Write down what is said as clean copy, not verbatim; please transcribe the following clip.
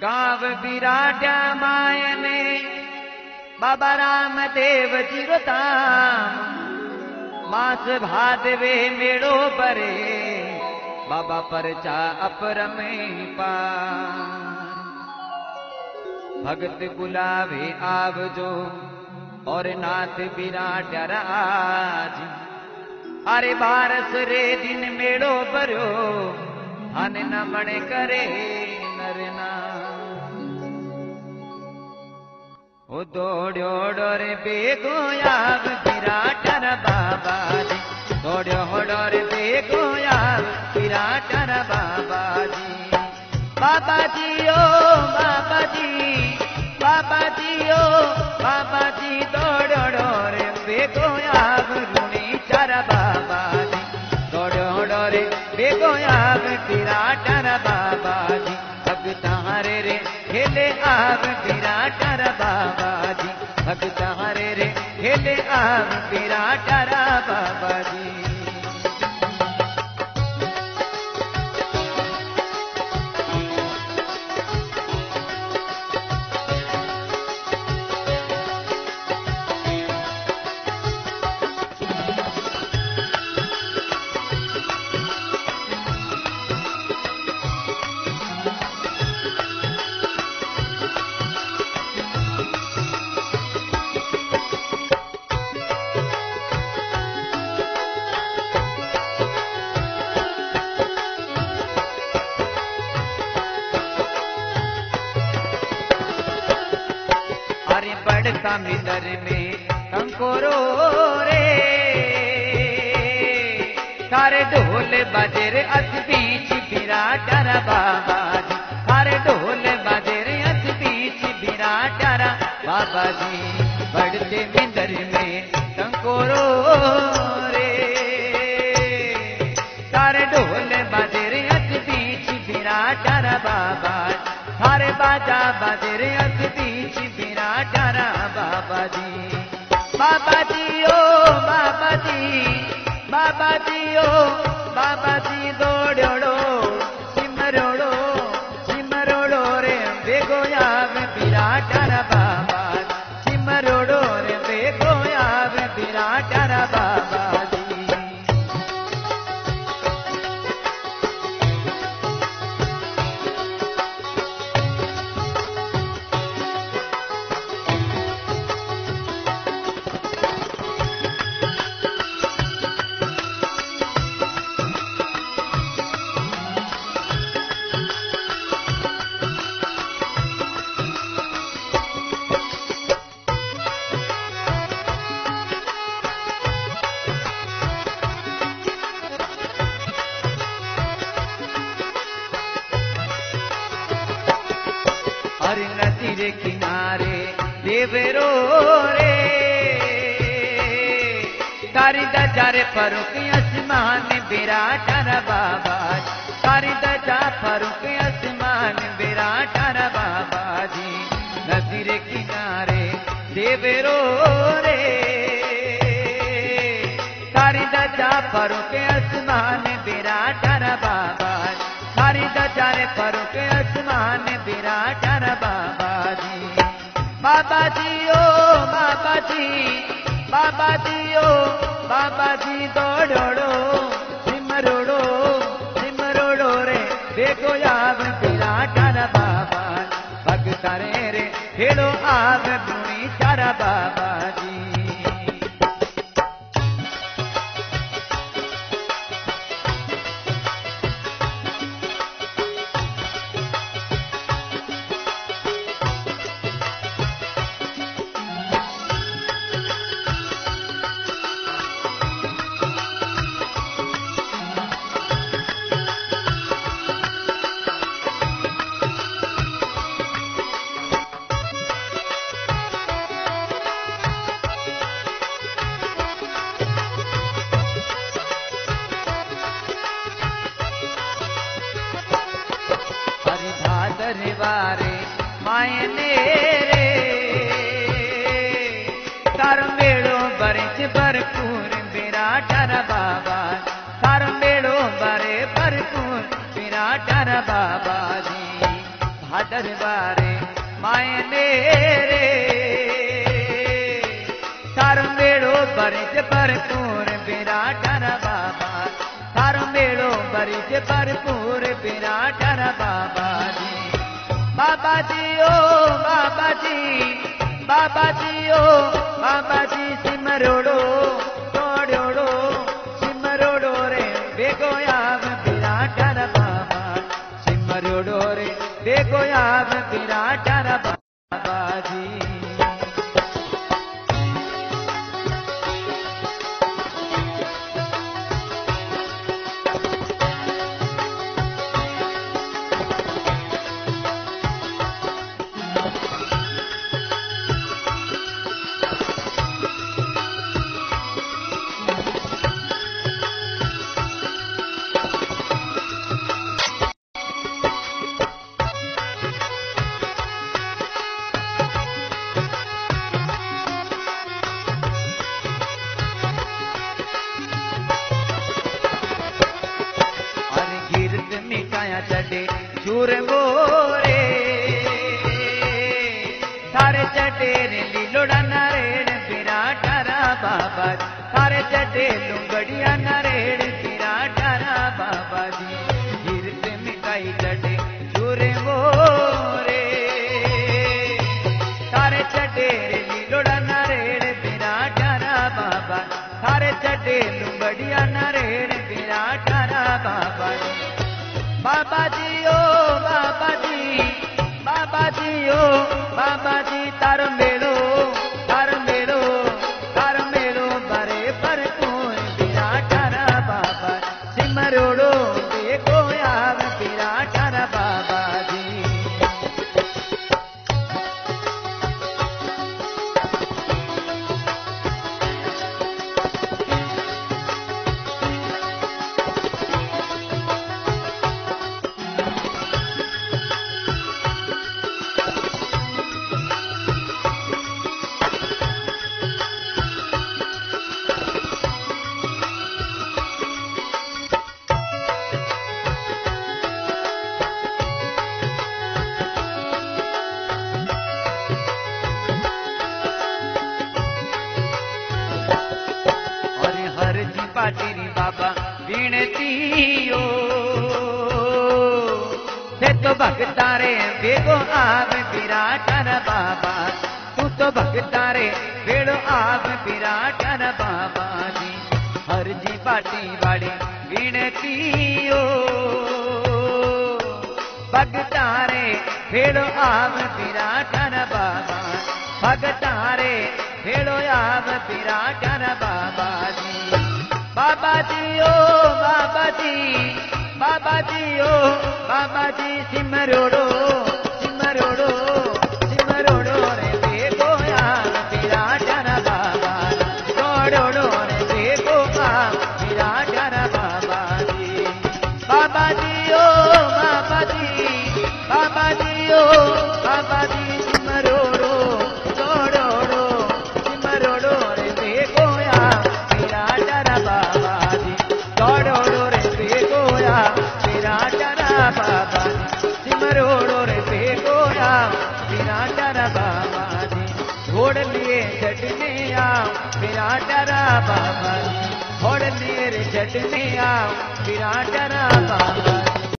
गांव बिराट्या मायने बाबा रामदेव चिरताम मास भादवे मेड़ो परे बाबा परचा अपरमे पार। भगत बुलावे आवजो और नाथ बिराट्या राज। अरे बारस रे दिन मेड़ो भरो हन नमण करे नरना। ओ दौड़ो डोरे बेगो आव बिराट्या बाबा जी। दौड़ो डोरे बेगो आव बिराट्या बाबा जी। बाबा जी ओ बाबा जी, बाबा जी ओ बाबा जी। दौड़ो डोरे बेगो आव रुणी चार बाबा जी। दौड़ो डोरे बेगो आव बिराट्या बाबा जी। भगत हरे रे खेले आव बिराट्या बाबा जी। भगत हरे रे खेले आव बिराट्या बाबा जी। बड़का मिदर में कंकोरो रे थारे ढोल बजे रे अच बीच बिराट्या बाबा जी। थारे ढोल बजे रे अच बीच बिराट्या बाबा जी। बढ़ते मिदर में कंकोरो रे थारे ढोल बजे रे अच बीच बिराट्या बाबा। थारे बाजा बजे रे अच बीच बिराट्या बाबा जी। बाबा जी ओ बाबा जी, बाबा जी ओ बाबा जी। दौड़ो सिमरोड़ो सिमरोड़ो रे बेगो आव बिराट्या बाबा। सिमरोड़ो रे बेगो आव बिराट्या बाबा जी। हर नदी रे किनारे देवरो रे तारी दजारे फरुक आसमान बिराट्या बाबा। तारी दजा फरुक आसमान बिराट्या बाबा जी। नदी रे किनारे देवरो रे तारी दजा फरुक आसमान बिराट्या बाबा। तारी दजा रे फरुक आसमान बिराट्या बाबा जी। बाबा जी ओ बाबा जी, बाबा जी ओ बाबा जी। दौड़ो सिमरोड़ो सिमरोड़ो रे बेगो आव बिराट्या बाबा। भगत रे रे खेलो आव रुणी चार बाबा जी। दरबारे मायने रे तार मेड़ो बरिच भरपूर बिराट्या बाबा। तार मेड़ो बरे भरपूर बिराट्या बाबा जी। दरबारे मायने रे थारो मेड़ो बरिज भरपूर विराटर बाबा थारो मेड़ो बरिज भरपूर विराटर बाबा जी बाबा जी ओ बाबा जी बाबा जी ओ बाबा जी सिमरोड़ो तोड़ोड़ो सिमरोड़ो रे बेगोयाब विराटर बाबा सिमरोड़ो रे बेगोयाब विराटर बाबा जी चढ़े छूर मोरे थारे चढ़े लीलोड़ा नरेड़ विराटरा बाबा थारे चढ़े लुंगड़िया नरेड़ विराटरा बाबा जी गिरत मिठाई चढ़े छूर मोरे थारे चढ़े लीलोड़ा नरेड़ विराटरा बाबा थारे चढ़े लुंगड़िया नरेड़ विराटरा बाबा बाबा जी ओ बाबा जी बाबा जी ओ बाबा जी तार मेड़ो बरे भरपूर विराटर बाबा सिमरोड़ो बेगोयाब विराटर बाबा जी पाटीरी बाबा विनतियो से तो भगतारे बेगो आव विराटर बाबा तू तो भगतारे बेड़ो आव विराटर बाबा जी हर जी पाटी वाड़ी विनतियो भगतारे बेड़ो आव विराटर बाबा भगतारे बेड़ो आव विराटर बाबा जी बाबा जी ओ बाबा जी बाबा जी ओ बाबा जी सिमरोड़ो रे बेगोयाब विराटर बाबा तोड़ोड़ो रे बेगोयाब विराटर बाबा जी बाबा जी ओ बाबा जी बाबा जी ओ बाबा जी सिमरोड़ो तोड़ोड़ो सिमरोड़ो रे बेगोयाब विराटर बाबा जी तोड़ोड़ो रे बेगोयाब विराटर बाबा जी सिमरोड़ो रे बेगोयाब विराटर बाबा जी घोड़ लिए चढ़ने आओ विराटर बाबा जी घोड़ लिए चढ़ने आओ विराटर बाबा